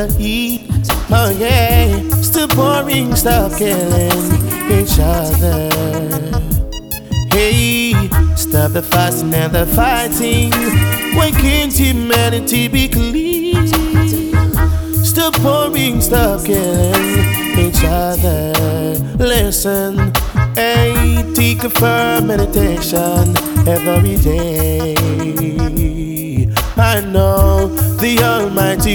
the heat. Oh yeah, still pouring, stop killing each other. Hey, stop the fasting and the fighting. Why can't humanity be clean? Still pouring, stop killing each other. Listen, hey, take a firm meditation every day. I know the Almighty